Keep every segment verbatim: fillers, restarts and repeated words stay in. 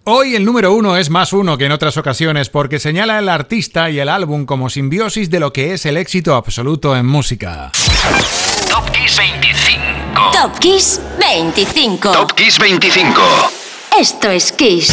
Hoy el número uno es más uno que en otras ocasiones porque señala al artista y el álbum como simbiosis de lo que es el éxito absoluto en música. Top Kiss veinticinco. Top Kiss veinticinco. Top Kiss veinticinco. Esto es Kiss.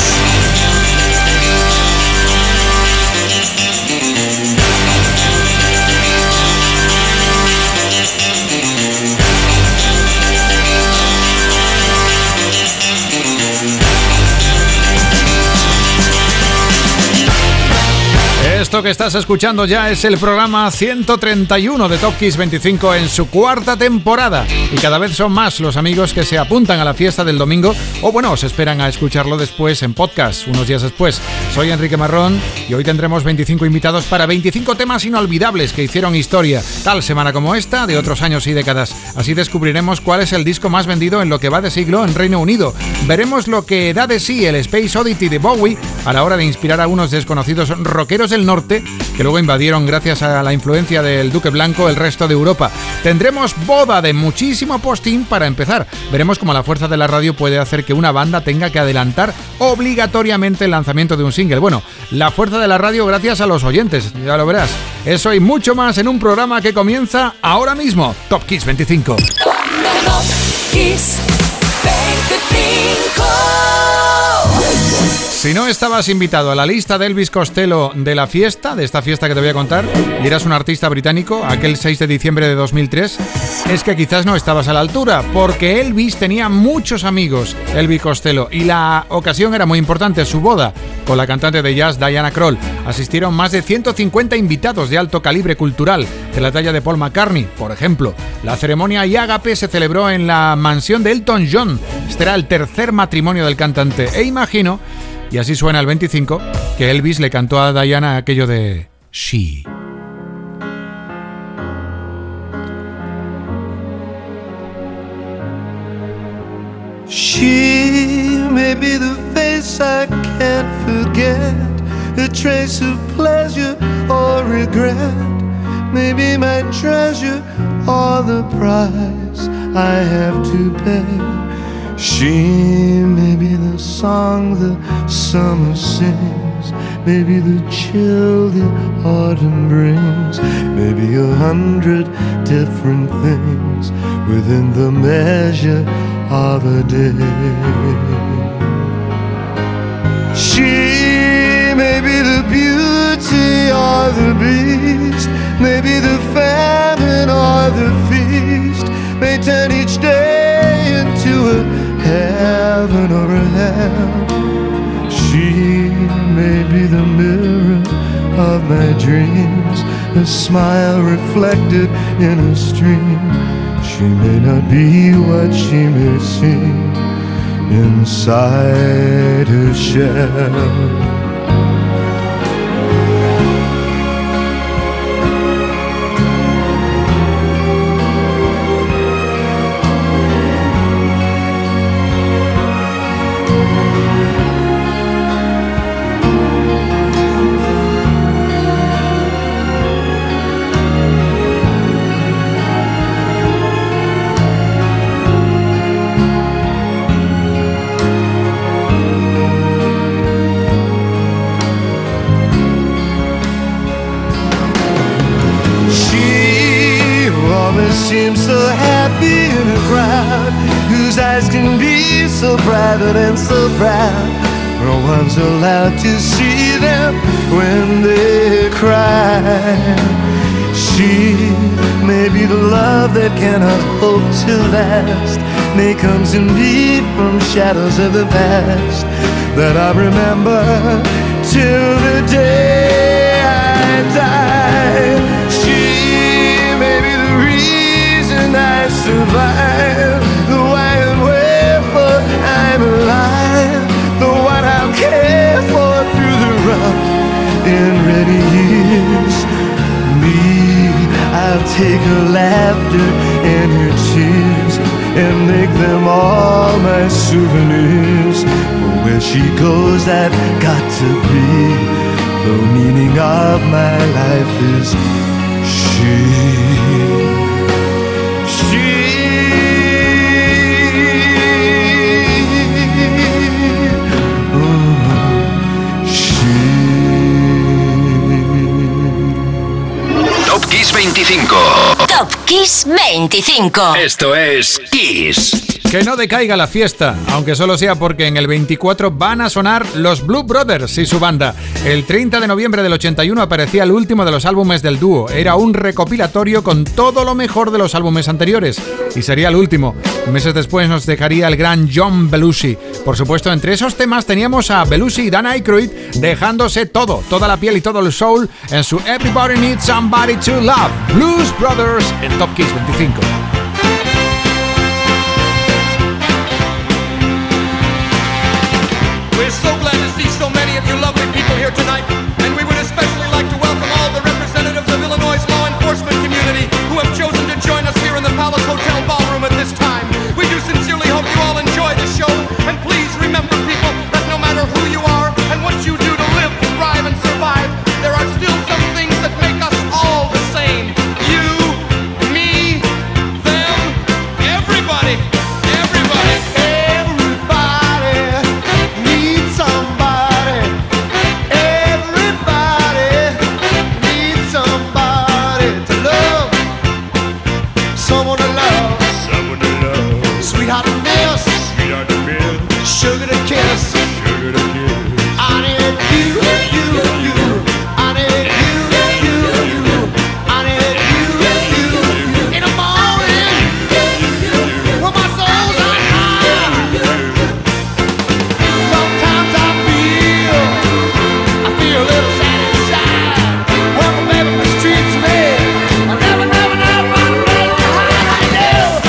Esto que estás escuchando ya es el programa ciento treinta y uno de Top Kiss veinticinco en su cuarta temporada. Y cada vez son más los amigos que se apuntan a la fiesta del domingo o bueno, se esperan a escucharlo después en podcast, unos días después. Soy Enrique Marrón y hoy tendremos veinticinco invitados para veinticinco temas inolvidables que hicieron historia, tal semana como esta, de otros años y décadas. Así descubriremos cuál es el disco más vendido en lo que va de siglo en Reino Unido. Veremos lo que da de sí el Space Oddity de Bowie a la hora de inspirar a unos desconocidos rockeros del norte que luego invadieron gracias a la influencia del Duque Blanco el resto de Europa. Tendremos boda de muchísimo postín para empezar. Veremos cómo la fuerza de la radio puede hacer que una banda tenga que adelantar obligatoriamente el lanzamiento de un single. Bueno, la fuerza de la radio gracias a los oyentes, ya lo verás. Eso y mucho más en un programa que comienza ahora mismo. Top Kiss veinticinco. Top Kiss veinticinco. Si no estabas invitado a la lista de Elvis Costello de la fiesta, de esta fiesta que te voy a contar, y eras un artista británico, aquel seis de diciembre de dos mil tres, es que quizás no estabas a la altura, porque Elvis tenía muchos amigos, Elvis Costello, y la ocasión era muy importante, su boda, con la cantante de jazz Diana Krall. Asistieron más de ciento cincuenta invitados de alto calibre cultural, de la talla de Paul McCartney, por ejemplo. La ceremonia y ágape se celebró en la mansión de Elton John. Este era el tercer matrimonio del cantante, e imagino, y así suena el veinticinco, que Elvis le cantó a Diana aquello de She. She may be the face I can't forget, a trace of pleasure or regret, maybe my treasure or the price I have to pay. She may be the song the summer sings, maybe the chill the autumn brings, maybe a hundred different things within the measure of a day. She may be the beauty or the beast, maybe the famine or the feast, may turn each day into a heaven or a hell. She may be the mirror of my dreams, a smile reflected in a stream. She may not be what she may seem inside her shell. Seems so happy in a crowd whose eyes can be so private and so proud. No one's allowed to see them when they cry. She may be the love that cannot hope to last, may comes in me from shadows of the past that I remember till the day I die. She may be the reason I survive, the why and wherefore I'm alive, the one I'll care for through the rough and ready years. Me, I'll take her laughter and her tears and make them all my souvenirs. For where she goes I've got to be, the meaning of my life is she. She, oh. veinticinco. Top Kiss veinticinco. Esto es Kiss. Que no decaiga la fiesta, aunque solo sea porque en el veinticuatro van a sonar los Blue Brothers y su banda. El treinta de noviembre del ochenta y uno aparecía el último de los álbumes del dúo. Era un recopilatorio con todo lo mejor de los álbumes anteriores. Y sería el último. Meses después nos dejaría el gran John Belushi. Por supuesto, entre esos temas teníamos a Belushi y Dan Aykroyd dejándose todo, toda la piel y todo el soul en su Everybody Needs Somebody to Love. Blues Brothers en Top Kiss veinticinco. We're so glad to see so many of you lovely people here tonight, and we would especially like to welcome all the representatives of Illinois' law enforcement community who have chosen to join us here in the Palace Hotel Ballroom at this time. We do sincerely hope you all enjoy the show, and please remember, people, that no matter who you are and what you do to live, thrive, and survive, there are still some things that make us all the same. You, me, them, everybody, everybody. Sugar to kiss, sugar to kiss. I need you, you, you. I need you, you, you. I need you, you, you. In the morning, when my soul's on fire. Sometimes I feel, I feel a little sad inside. When my baby mistreats me, I never, never, never want to make you hide.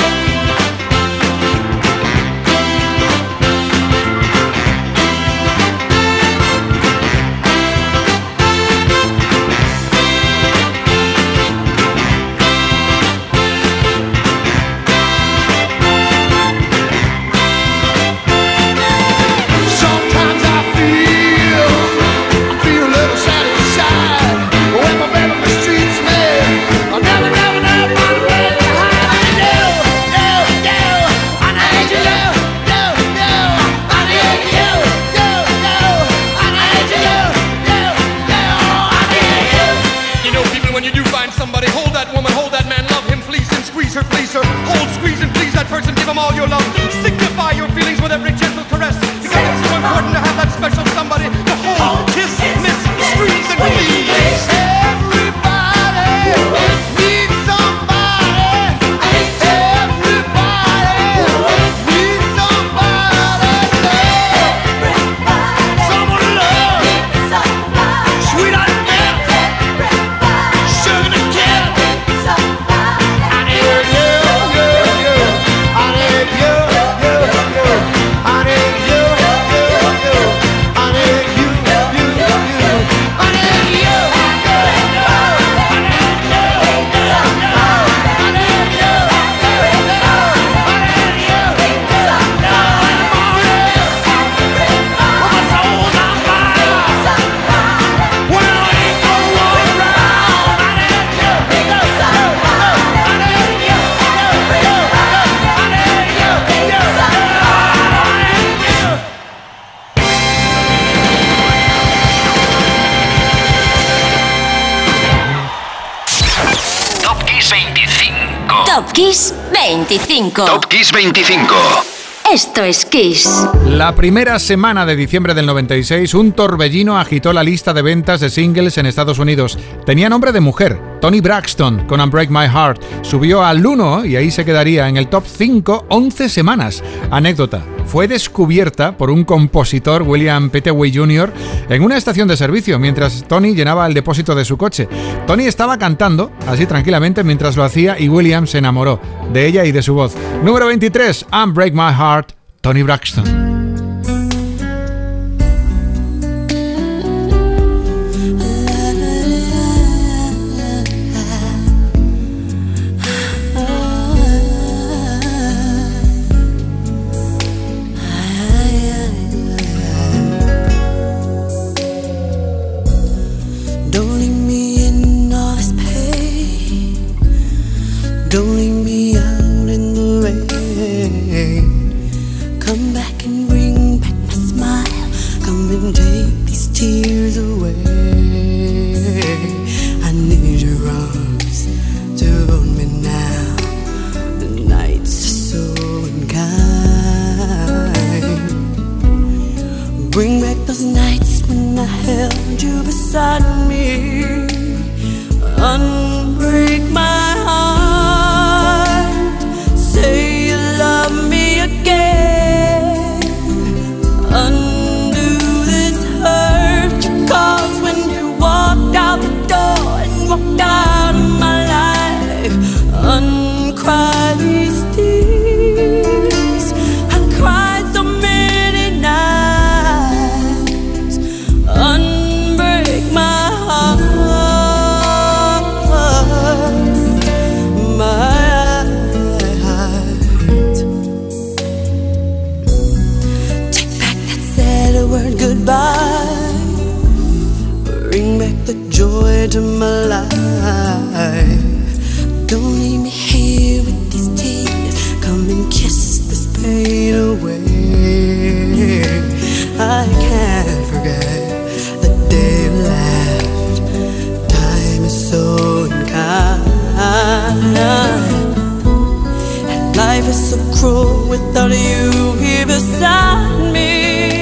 All your love, signify your feelings with every gentle caress, because it's so important to have that special somebody to hold, kiss, miss, squeeze, and please. Everybody needs somebody. Everybody needs somebody. Someone to love. Sweetheart and milk. Sugar to kill. I need you. Top Kiss veinticinco. Top Kiss veinticinco. Esto es Kiss. La primera semana de diciembre del noventa y seis, un torbellino agitó la lista de ventas de singles en Estados Unidos. Tenía nombre de mujer. Toni Braxton con Unbreak My Heart subió al uno y ahí se quedaría en el top cinco once semanas. Anécdota: fue descubierta por un compositor, William Peteway junior, en una estación de servicio mientras Toni llenaba el depósito de su coche. Toni estaba cantando así tranquilamente mientras lo hacía y William se enamoró de ella y de su voz. Número veintitrés, Unbreak My Heart, Toni Braxton. Bring back those nights when I held you beside me. Unbreak my heart. Say you love me again. Undo this hurt you caused when you walked out the door and walked out of my life. Uncry these tears. I cried so many nights. Unbreak my heart. Goodbye. Bring back the joy to my life. Don't leave me here with these tears. Come and kiss this pain away. I can't forget the day you left. Time is so unkind, and life is so cruel without you here beside me.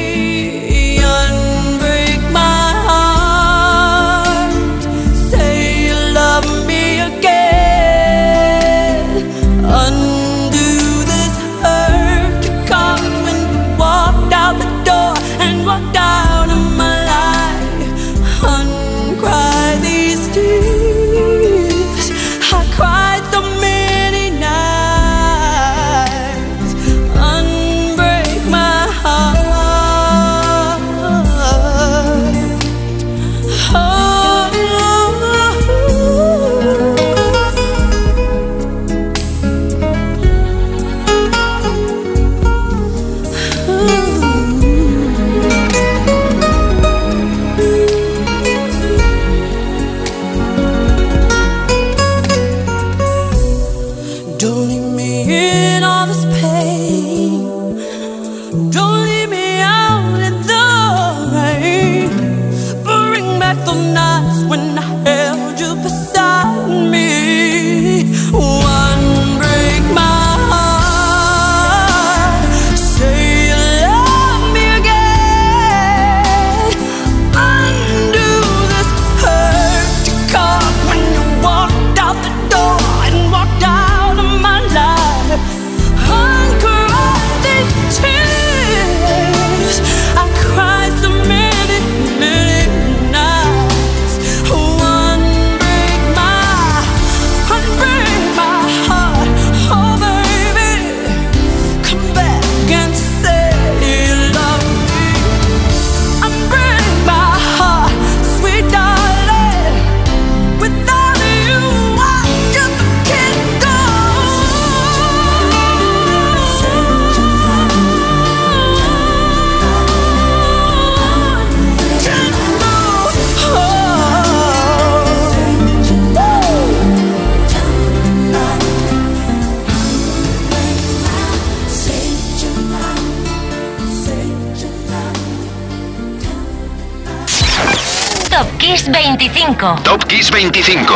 veinticinco. Top Kiss veinticinco.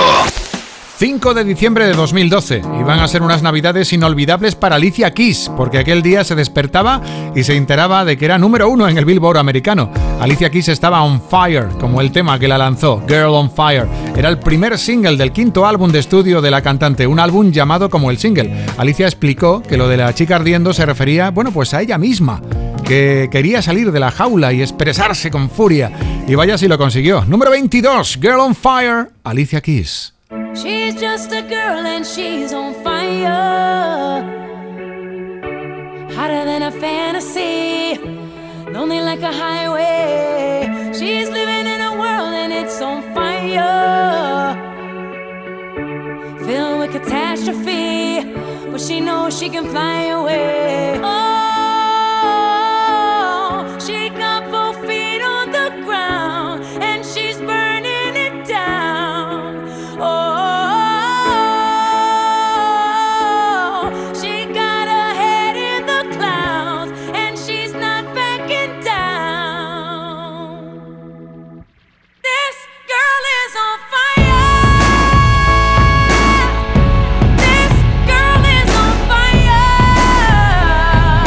cinco de diciembre de dos mil doce. Y van a ser unas navidades inolvidables para Alicia Keys, porque aquel día se despertaba y se enteraba de que era número uno en el Billboard americano. Alicia Keys estaba on fire, como el tema que la lanzó, Girl on Fire. Era el primer single del quinto álbum de estudio de la cantante, un álbum llamado como el single. Alicia explicó que lo de la chica ardiendo se refería, bueno, pues a ella misma, que quería salir de la jaula y expresarse con furia. Y vaya si lo consiguió. Número veintidós, Girl on Fire, Alicia Keys. She's just a girl and she's on fire. Hotter than a fantasy, lonely like a highway. She's living in a world and it's on fire, filled with catastrophe, but she knows she can fly away. Oh, she got both feet on the ground and she's burning it down. Oh, Fire.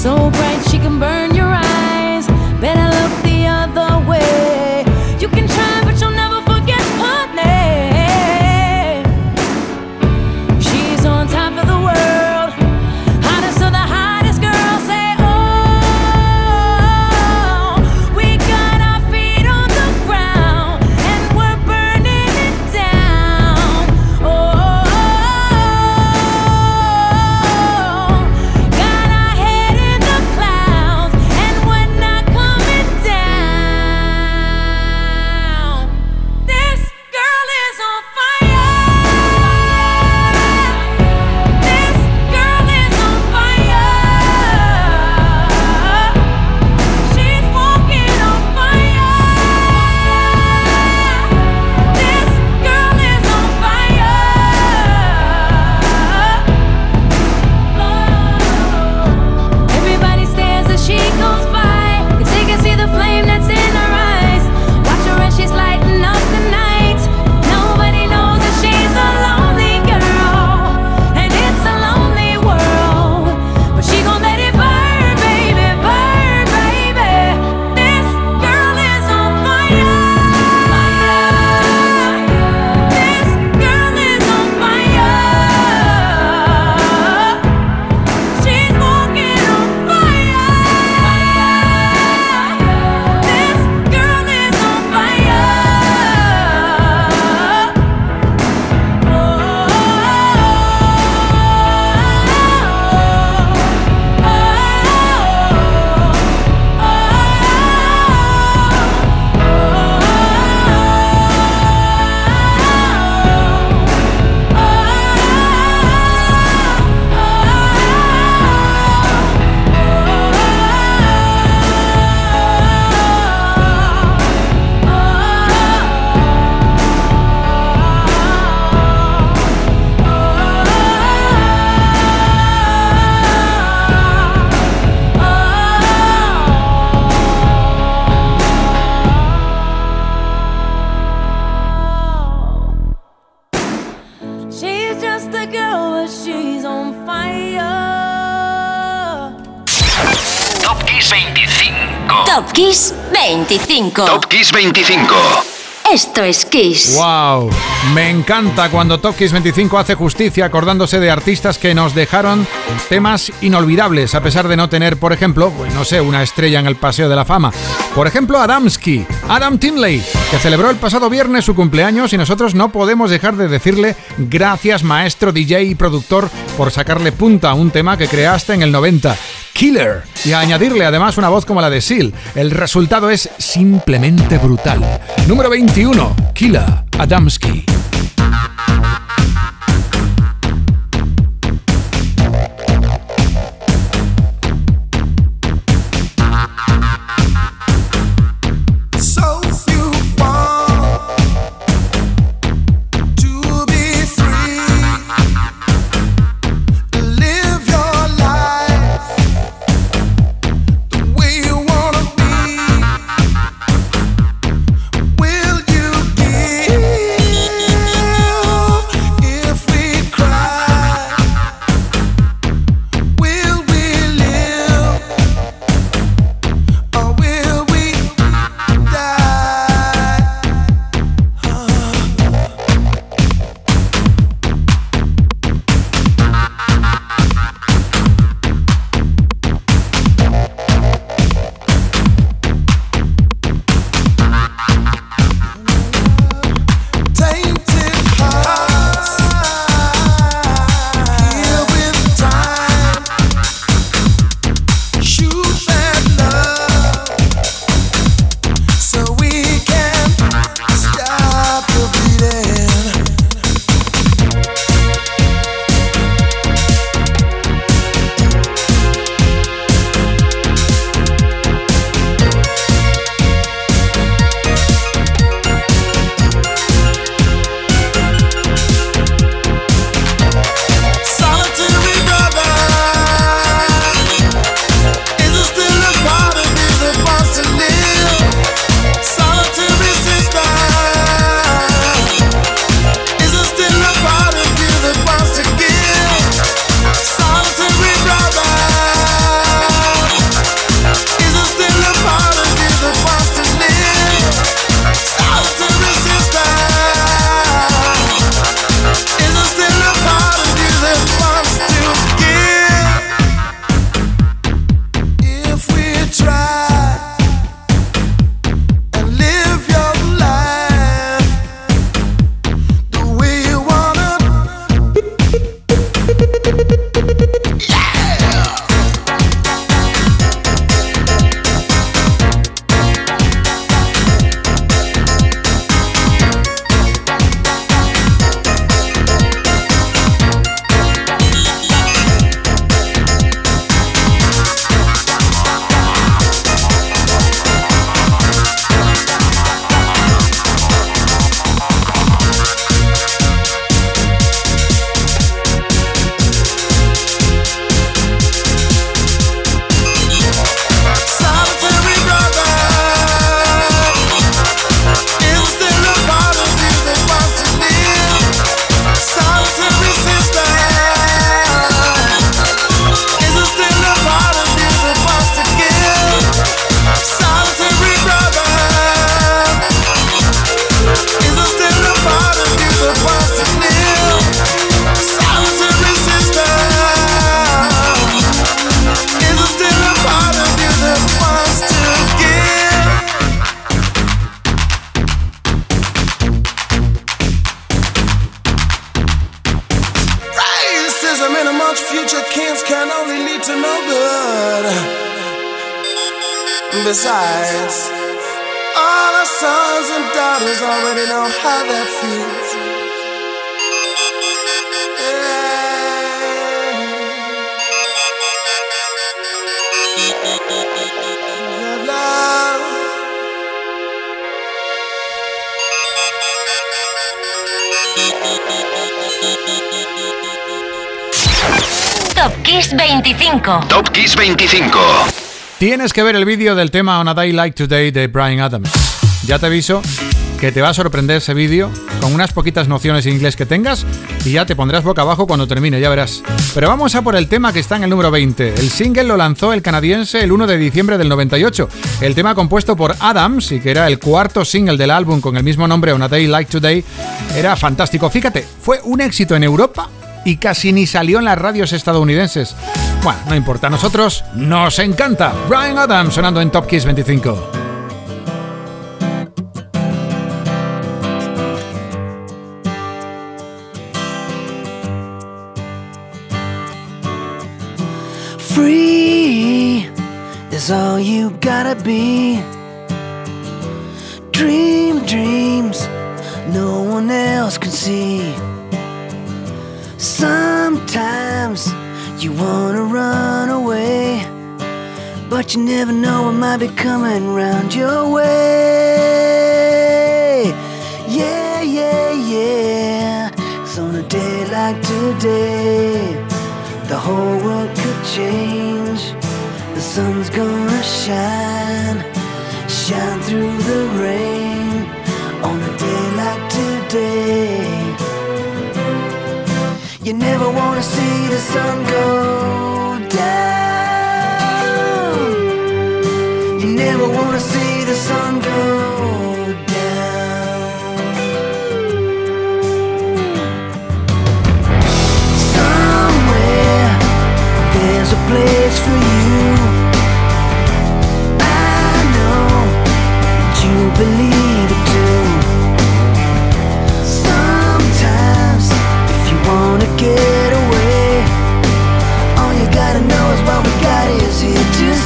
so bright she can burn your eyes. Better look the other way. You can try, but you'll never forget her name. She's on top of the world, hottest of the hottest girls. Say, oh, we got our feet on the ground and we're burning it down. Oh, got our head in the clouds and we're not coming down. This girl is on fire. This girl is on fire. She's walking on fire. This girl is on fire. Everybody stares as she goes by, 'cause they can see the flame that's in her eyes. Watch her as she's lighting up the night. Nobody knows that she's a lonely girl, and it's a lonely world. But she gon' let it burn, baby, burn, baby. This girl is on fire. This girl is on fire. She's walking on fire. This girl is on fire. She's just a girl, but she's on fire. Top Kiss veinticinco. Top Kiss veinticinco. Top Kiss veinticinco. Esto es Kiss. ¡Wow! Me encanta cuando Top Kiss veinticinco hace justicia acordándose de artistas que nos dejaron temas inolvidables, a pesar de no tener, por ejemplo, pues no sé, una estrella en el Paseo de la Fama. Por ejemplo, Adamski, Adam Tinley, que celebró el pasado viernes su cumpleaños y nosotros no podemos dejar de decirle gracias, maestro D J y productor, por sacarle punta a un tema que creaste en el noventa. Killer, y a añadirle además una voz como la de Seal. El resultado es simplemente brutal. Número veintiuno, Killer, Adamski. So you want to be free, live your life the way you wanna be. Will you give Besides, all our sons and daughters already know how that feels. Yeah. Love. Top Kiss veinticinco. Top Kiss veinticinco. Tienes que ver el vídeo del tema On a Day Like Today de Bryan Adams. Ya te aviso que te va a sorprender ese vídeo con unas poquitas nociones de inglés que tengas y ya te pondrás boca abajo cuando termine, ya verás. Pero vamos a por el tema que está en el número veinte. El single lo lanzó el canadiense el uno de diciembre del noventa y ocho. El tema compuesto por Adams y que era el cuarto single del álbum con el mismo nombre, On a Day Like Today, era fantástico. Fíjate, fue un éxito en Europa y casi ni salió en las radios estadounidenses. Bueno, no importa, a nosotros nos encanta. Bryan Adams sonando en Top Kiss veinticinco. Free is all you gotta be. Dream dreams no one else can see. Sometimes you wanna run away, but you never know what might be coming round your way. Yeah, yeah, yeah. 'Cause on a day like today, the whole world could change. The sun's gonna shine, shine through the rain. On a day like today, you never wanna see the sun go down. You never wanna see the sun go down. Somewhere there's a place for you. I know that you believe it too. Sometimes if you wanna get away, all you gotta know is what we got is here to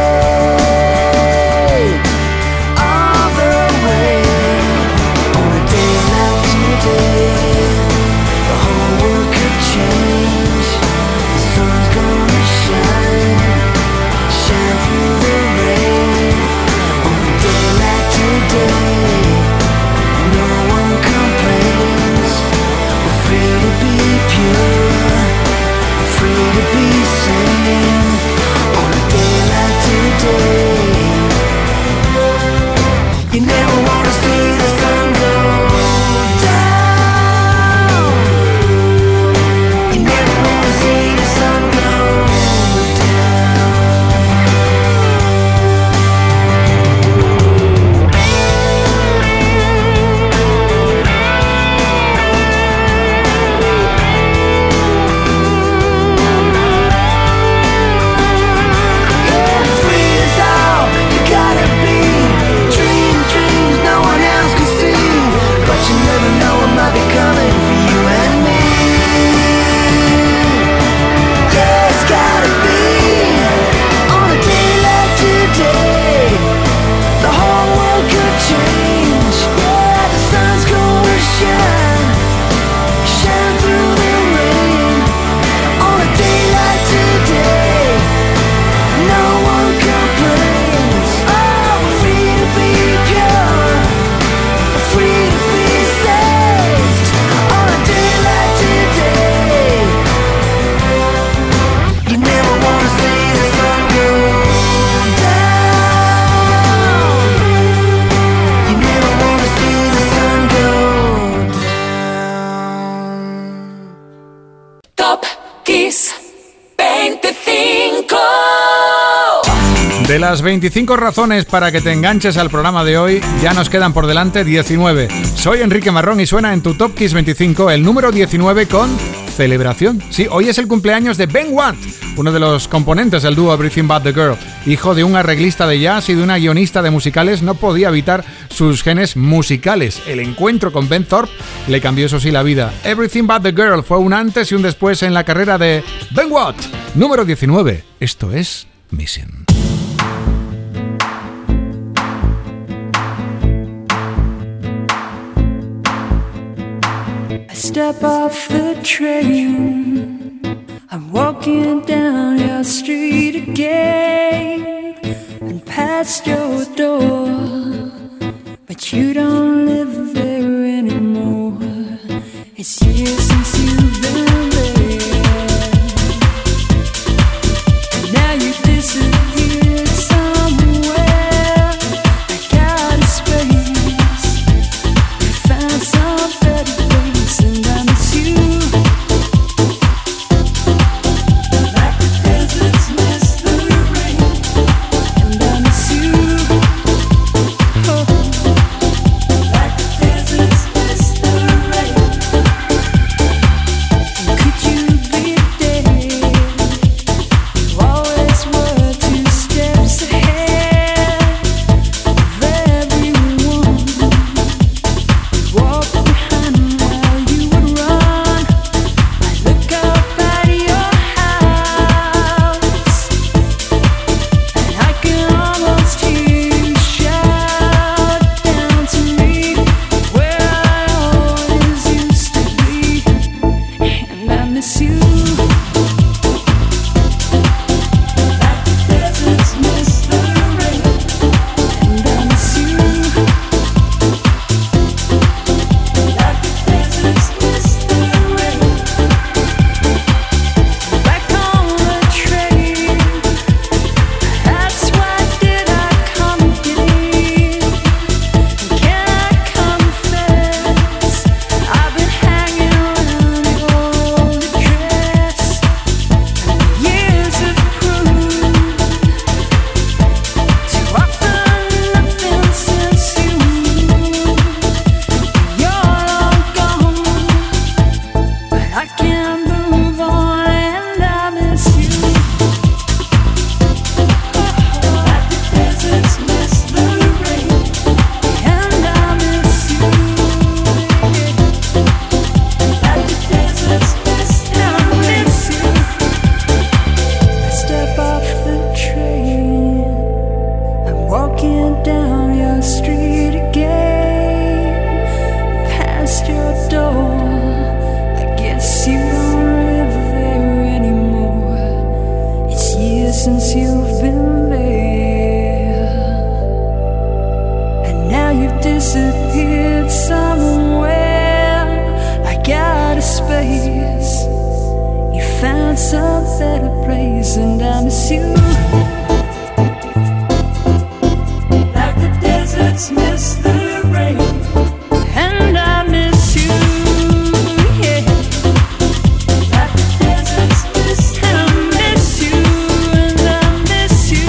stay. All the way. On a day like today, the whole world could change. The sun's gonna shine, shine through the rain. On a day like today, no one complains. We're free to be pure, free to be sane. On a day like today, you never wanna see the sun go down. You never wanna see the sun go De las veinticinco razones para que te enganches al programa de hoy, ya nos quedan por delante diecinueve. Soy Enrique Marrón y suena en tu Top Kiss veinticinco el número diecinueve con celebración. Sí, hoy es el cumpleaños de Ben Watt, uno de los componentes del dúo Everything But The Girl. Hijo de un arreglista de jazz y de una guionista de musicales, no podía evitar sus genes musicales. El encuentro con Ben Thorpe le cambió, eso sí, la vida. Everything But The Girl fue un antes y un después en la carrera de Ben Watt. Número diecinueve. Esto es Missing. step off the train, I'm walking down your street again and past your door, but you don't live there anymore. It's years since you've been there, and now you disappeared somewhere. I got a space, you found some better place, and I miss you like the deserts miss the rain, and I miss you, oh, like the deserts miss the rain. And could you be there? You always were two steps ahead of everyone. Walk behind while you would run. I look up at your house, and I can almost hear you shout down to me where I always used to be, and I miss you like the deserts miss the rain, and I miss you like the deserts miss the rain. Back on the train, that's why did I come here? Can I confess, I've been hanging around your old address, and years have proved to offer nothing since you you're long gone, but I can't move on, and I miss you like the deserts miss the rain, and I miss you like the deserts miss the rain. I miss you. I step off the train, I'm walking down your street again, past your door. I guess you don't live there anymore. It's years since you've been there, and now you've disappeared somewhere. I got a space, you found some better place, and I miss you like the deserts miss the rain, and I miss you, yeah, like the deserts miss the rain. I miss you, and I miss you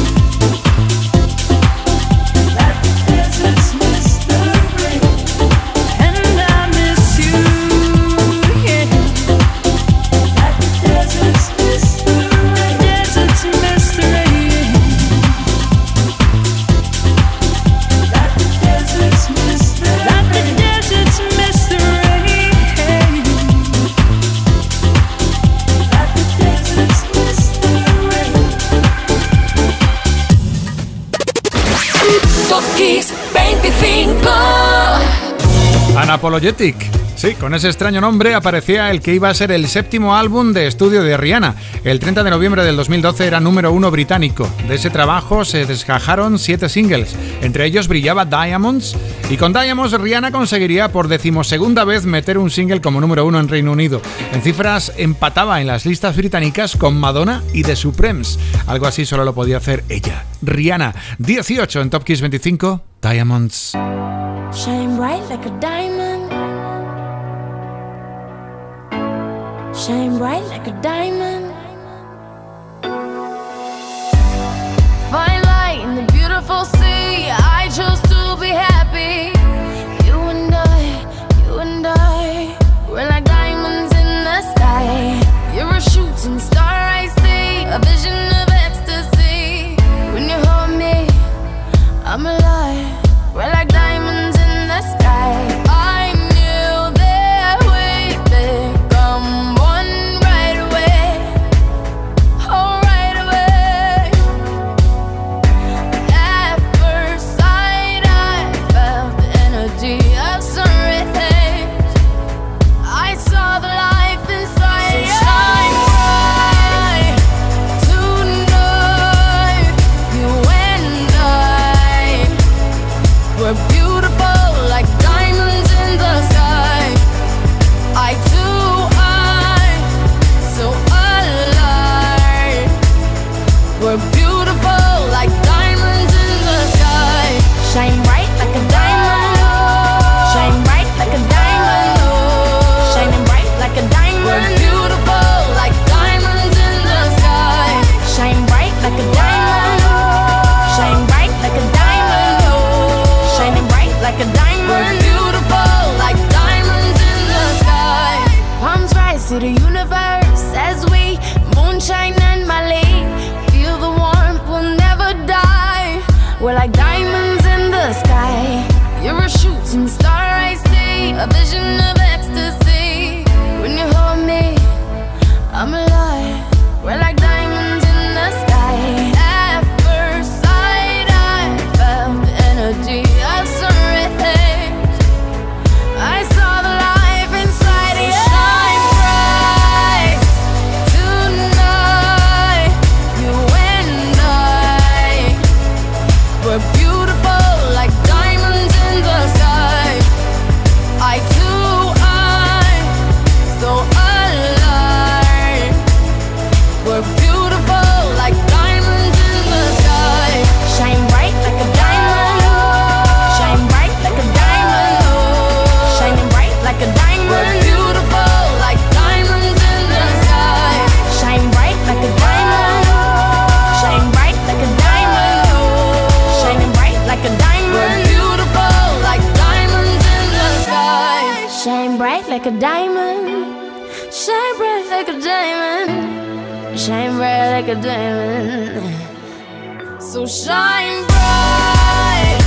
like the deserts miss the rain, and I miss you, yeah, like the deserts miss the rain. Deserts miss the rain, like the deserts miss the rain, like the deserts miss the rain, like the deserts miss the rain. Top Kiss veinticinco. Unapologetic. Sí, con ese extraño nombre aparecía el que iba a ser el séptimo álbum de estudio de Rihanna. El treinta de noviembre del dos mil doce era número uno británico. De ese trabajo se desgajaron siete singles. Entre ellos brillaba Diamonds. Y con Diamonds Rihanna conseguiría por decimosegunda vez meter un single como número uno en Reino Unido. En cifras empataba en las listas británicas con Madonna y The Supremes. Algo así solo lo podía hacer ella, Rihanna. dieciocho en Top Kiss veinticinco, Diamonds. Shine bright like a diamond. Shine bright like a diamond. Fine light in the beautiful sea. I chose to be happy. You and I, you and I, we're like diamonds in the sky. You're a shooting star I see, a vision of ecstasy. When you hold me, I'm alive. We're like diamonds in the sky. I knew that we'd become one right away. Shine bright like a diamond. Shine bright like a diamond. Shining bright like a diamond. We're beautiful like diamonds in the sky. Shine bright like a diamond. Shine bright like a diamond. Shining bright like a diamond. We're beautiful like diamonds in the sky. Palms rise to the universe as we moonshine and Mali. Feel the warmth, we'll never die. We're like diamonds in the sky. You're a shooting star I see, a vision of ecstasy. When you hold me, I'm alive. We're like diamonds in the sky. At first sight I felt the energy of sunrise. I saw the life inside you. Shine bright tonight. You and I, we're beautiful like diamonds in the sky. Eye to eye, so alive. We're beautiful like diamonds in the sky. Shine bright like a diamond. Shine bright like a diamond. Shining bright like a diamond. We're beautiful like diamonds in the sky. Shine bright like a diamond. Shine bright like a diamond. Shining bright like a diamond. We're beautiful like diamonds in the sky. Shine bright like a diamond. Shine bright like a diamond. Shine bright like a diamond. So shine bright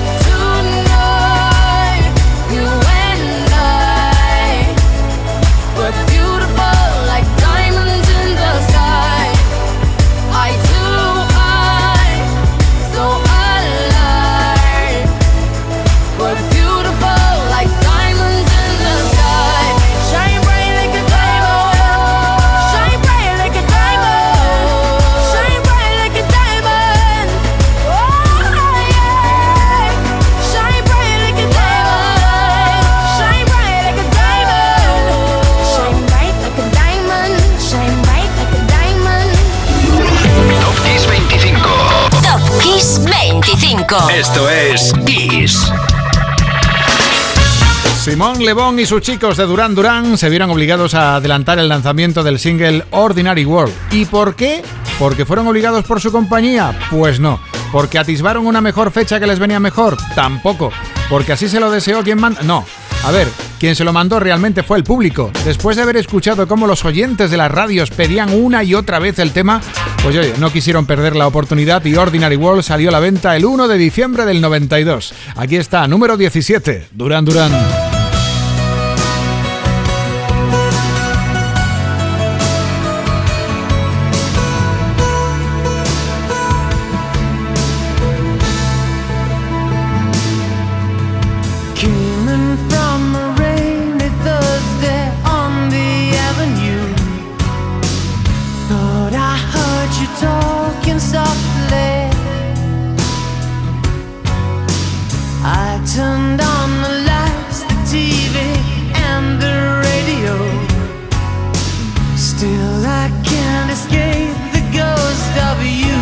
tonight. You and I, we're beautiful like diamonds in the sky. Eye to eye, so alive. We're beautiful like diamonds in the sky. Shine bright like a diamond. Shine bright like a diamond. Shine bright like a diamond. Oh yeah. Shine bright like a diamond. Shine bright like a diamond. Shine bright like a diamond. Shine bright like a diamond. Top Kiss veinticinco. Top Kiss veinticinco. Esto es Kiss. Simón Le Bon y sus chicos de Duran Duran se vieron obligados a adelantar el lanzamiento del single Ordinary World. ¿Y por qué? ¿Porque fueron obligados por su compañía? Pues no. ¿Porque atisbaron una mejor fecha que les venía mejor? Tampoco. ¿Porque así se lo deseó quien manda? No. A ver, quien se lo mandó realmente fue el público. Después de haber escuchado cómo los oyentes de las radios pedían una y otra vez el tema, pues oye, no quisieron perder la oportunidad y Ordinary World salió a la venta el uno de diciembre del noventa y dos. Aquí está, número diecisiete, Duran Duran. Came in from a rainy Thursday on the avenue. Thought I heard you talking softly. I turned on the lights, the T V and the radio. Still I can't escape the ghost of you.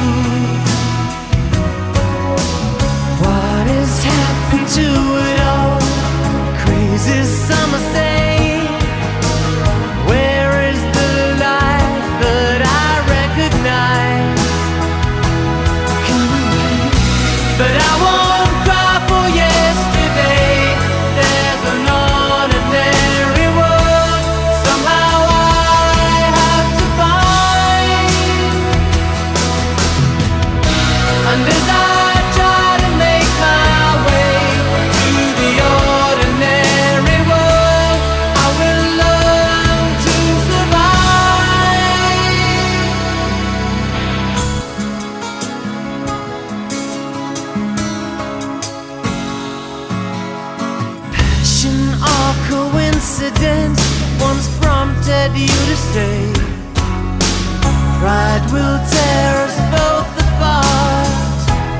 What has happened to it all? Crazy summer say, where is the life that I recognize? But I won't cry for yesterday. There's an ordinary world somehow I have to find. And as I try to make my way to the ordinary world, I will learn to survive. Passion or coincidence once prompted you to say, pride will tear us both apart.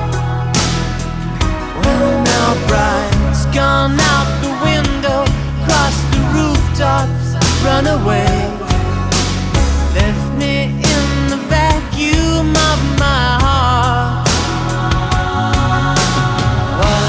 Well, now pride's gone out the window, crossed the rooftops, run away, left me in the vacuum of my heart. What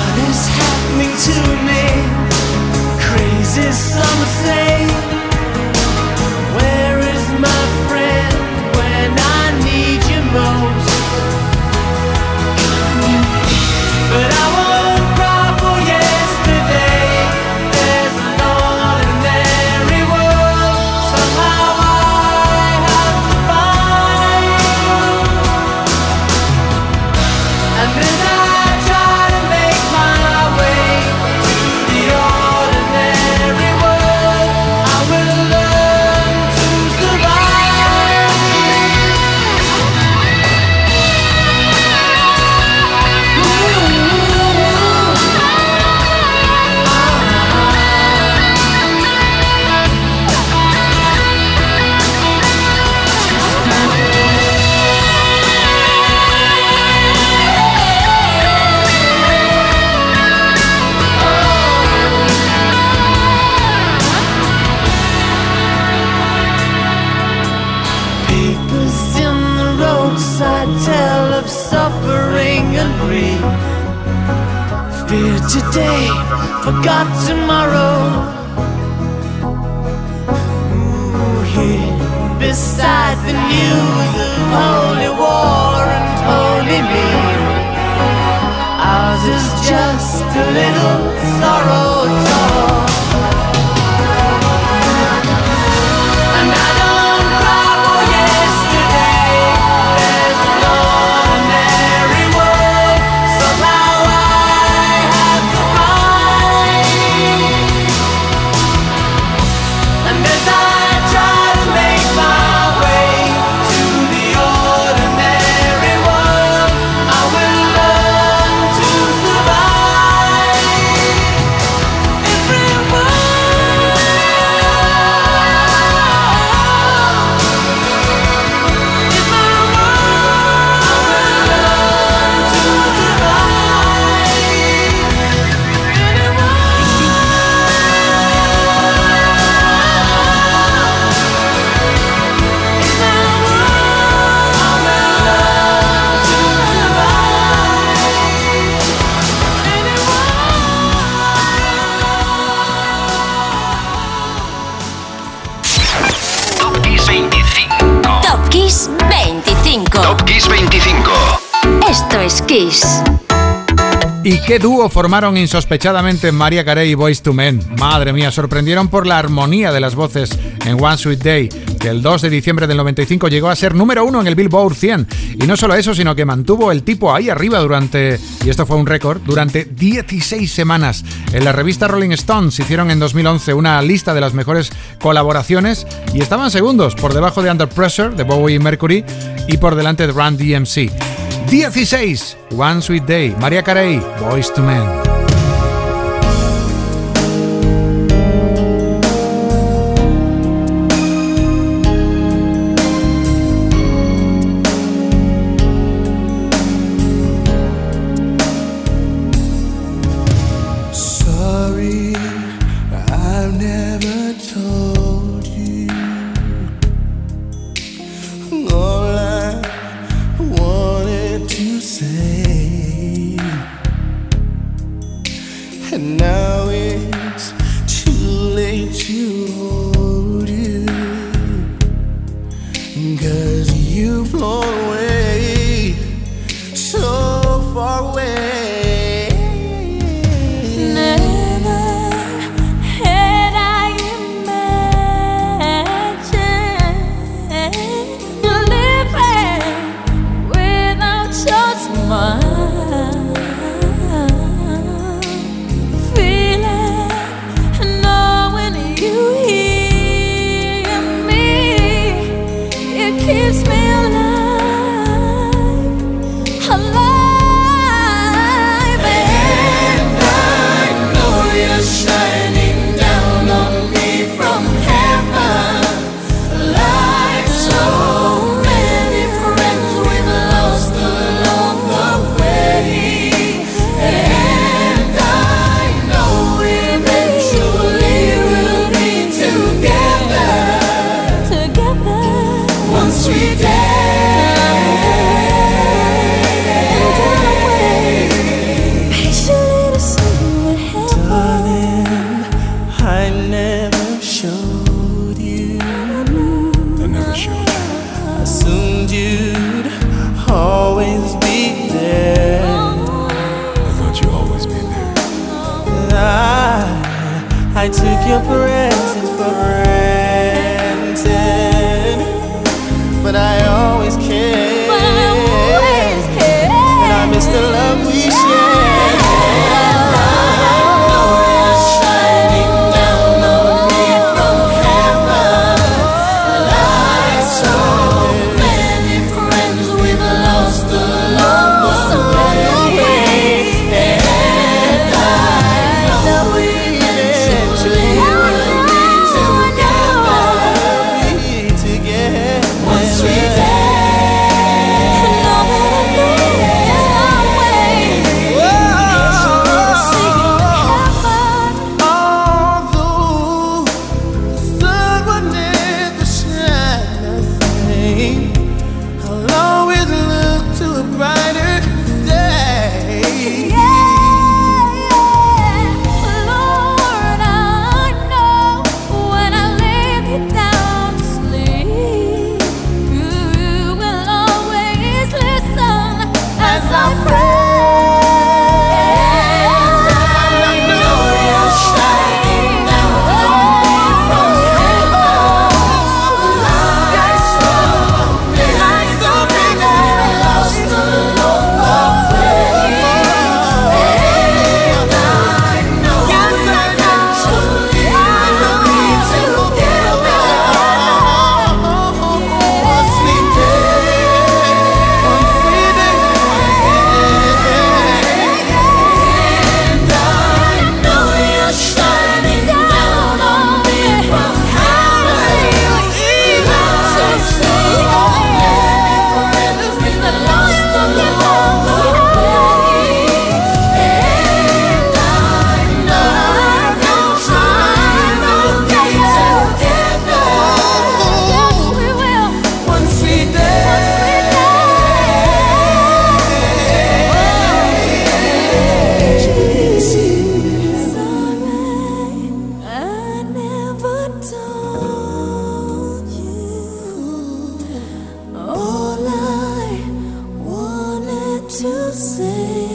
suffering and grief. Fear today, forgot tomorrow. Ooh, here beside the news of holy war and holy me, ours is just a little sorrow talk. And I don't cry for yesterday. There's an ordinary world. Somehow I have to fight. And as I try to make my way to the ordinary world, I will learn to survive. Everyone is my world. I will learn to survive. Anyone is my world. I will learn to survive. Top Kiss veinticinco. Top Kiss veinticinco. Top Kiss veinticinco. Esto es Kiss. ¿Y qué dúo formaron insospechadamente Mariah Carey y Boyz two Men? Madre mía, sorprendieron por la armonía de las voces en One Sweet Day, que el dos de diciembre del noventa y cinco llegó a ser número uno en el Billboard cien. Y no solo eso, sino que mantuvo el tipo ahí arriba durante, y esto fue un récord, durante dieciséis semanas. En la revista Rolling Stones hicieron en dos mil once una lista de las mejores colaboraciones y estaban segundos, por debajo de Under Pressure, de Bowie y Mercury, y por delante de Run D M C. dieciséis, One Sweet Day, Mariah Carey, Boyz two Men. Sorry, I've never told you all I wanted to say, and now it's too late to hold you, 'cause you've flown away, so far away. Never had I imagined living without your smile, feeling, knowing you hear me, it keeps me alive, alive, and I know you're shining down on me from heaven, like so many friends we've lost along the way. to say.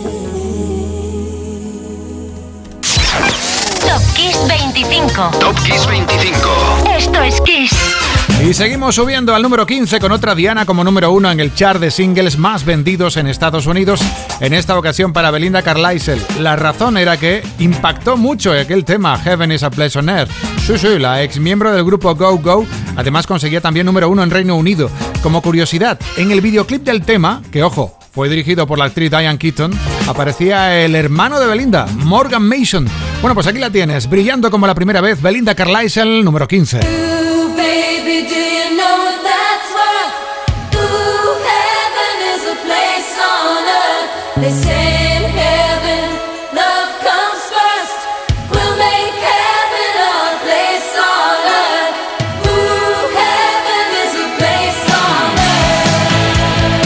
Top Kiss veinticinco. Top Kiss veinticinco. Esto es Kiss. Y seguimos subiendo al número quince con otra Diana como número uno en el chart de singles más vendidos en Estados Unidos, en esta ocasión para Belinda Carlisle. La razón era que impactó mucho aquel tema, Heaven is a Place on Earth. Sí, sí, la ex miembro del grupo Go Go además conseguía también número uno en Reino Unido. Como curiosidad, en el videoclip del tema, que ojo, fue dirigido por la actriz Diane Keaton, aparecía el hermano de Belinda, Morgan Mason. Bueno, pues aquí la tienes, brillando como la primera vez, Belinda Carlisle, número quince. Ooh, baby, do you know what that's worth? Ooh, heaven is a place on earth. They say in heaven, love comes first. We'll make heaven a place on earth. Ooh, heaven is a place on earth.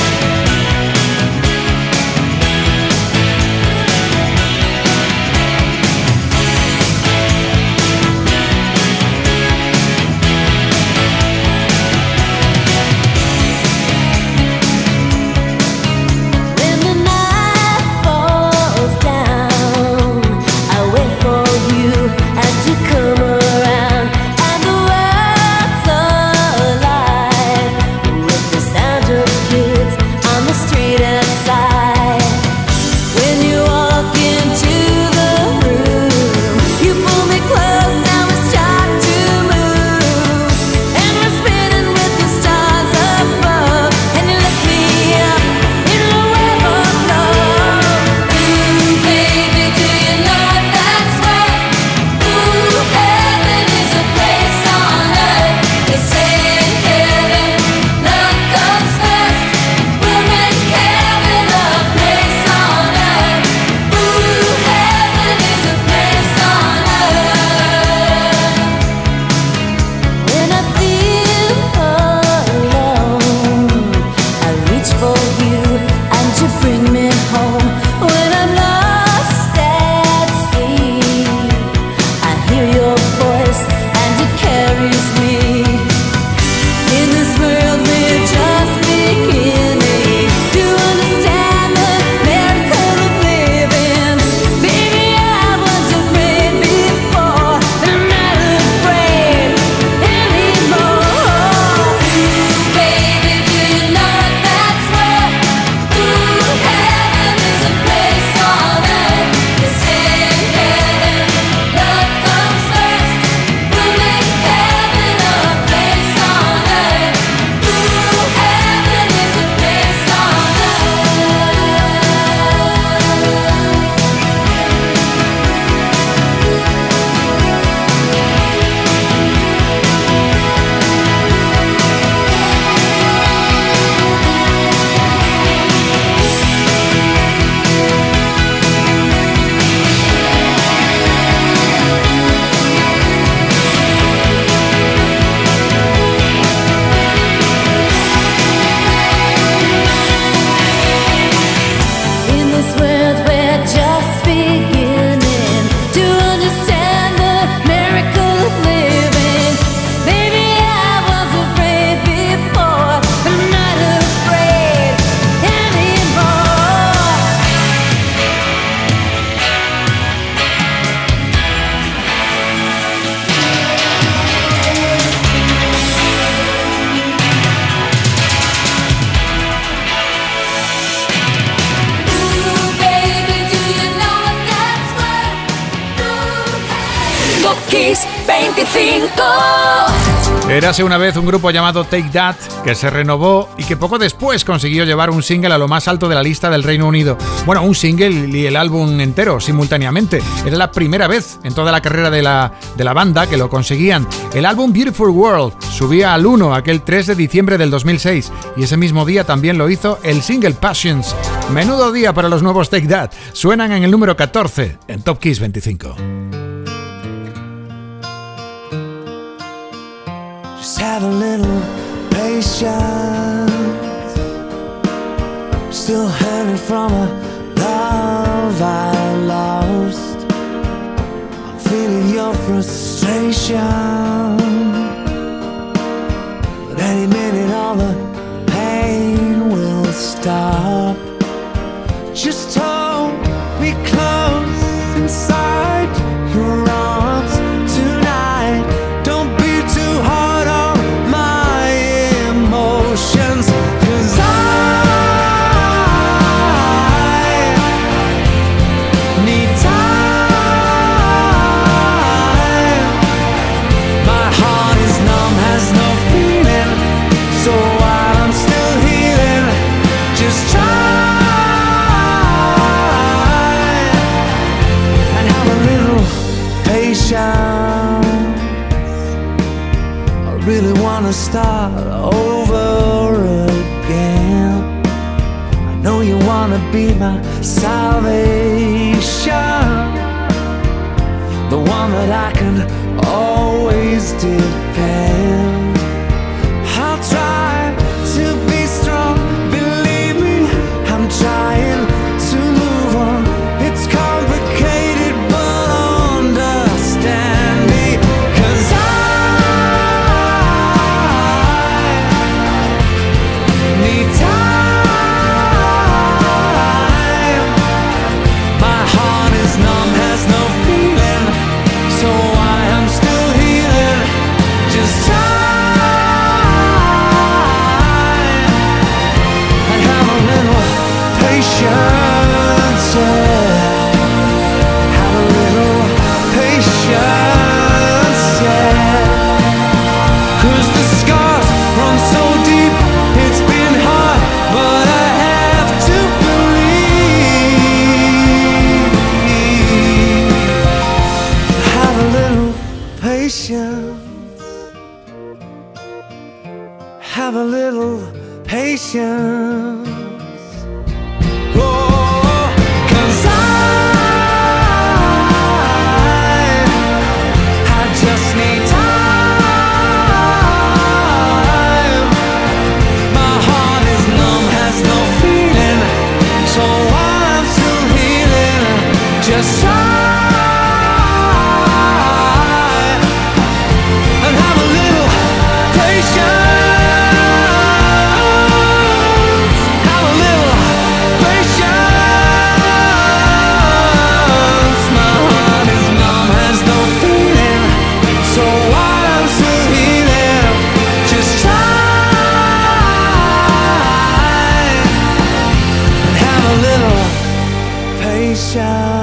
When the night falls down, I wait for you and to come around, and the world's alive with the sound of kids on the street outside. When you walk into the room, you pull me close and we start to move, and we're spinning with the stars above, and you lift me up in a web of love. Ooh, baby, do you know what that's worth? Ooh, heaven is a place on earth. They say in heaven, love comes first. We'll make heaven a place on earth. Ooh, heaven is a place on earth. When I feel alone, I reach for you and you bring me home. When I'm lost at sea, I hear your voice and it carries me. In this world we're just beginning to understand the miracle of living. Baby, I was afraid before, but I'm not afraid anymore. Baby, do you know what that's worth? Ooh, heaven is a place on earth. They say in heaven, love comes first. We'll make heaven a place on earth. Ooh, heaven is a place on earth. In this world we're just beginning to understand the miracle of living. Baby, I was afraid before, but I'm not afraid anymore. Ooh, baby, do you know what that's worth? Ooh, Top Kiss veinticinco. Érase una vez un grupo llamado Take That, que se renovó y que poco después consiguió llevar un single a lo más alto de la lista del Reino Unido. Bueno, un single y el álbum entero simultáneamente. Era la primera vez en toda la carrera de la, de la banda que lo conseguían. El álbum Beautiful World subía al uno aquel tres de diciembre del dos mil seis y ese mismo día también lo hizo el single Passions. Menudo día para los nuevos Take That. Suenan en el número catorce en Top Kiss veinticinco. Just have a little patience. Still hanging from a love I lost. I'm feeling your frustration. But any minute all the pain will stop. wanna start over again. I know you wanna be my salvation, the one that I can always depend. I'll try to be strong, believe me, I'm trying to move on. It's complicated, but understand me, 'cause I need time. My heart is numb, has no feeling, so I am still healing. Just time and have a little patience, yeah. Have a little patience, yeah. 'Cause the scars run so deep, it's been hard, but I have to believe. Have a little patience. Have a little patience. Oh, 'cause I, I just need time. My heart is numb, has no feeling, so I'm still healing. Just try and have a little patience. Have a little patience. My heart is numb, has no feeling, so I'm still healing. Just try and have a little patience.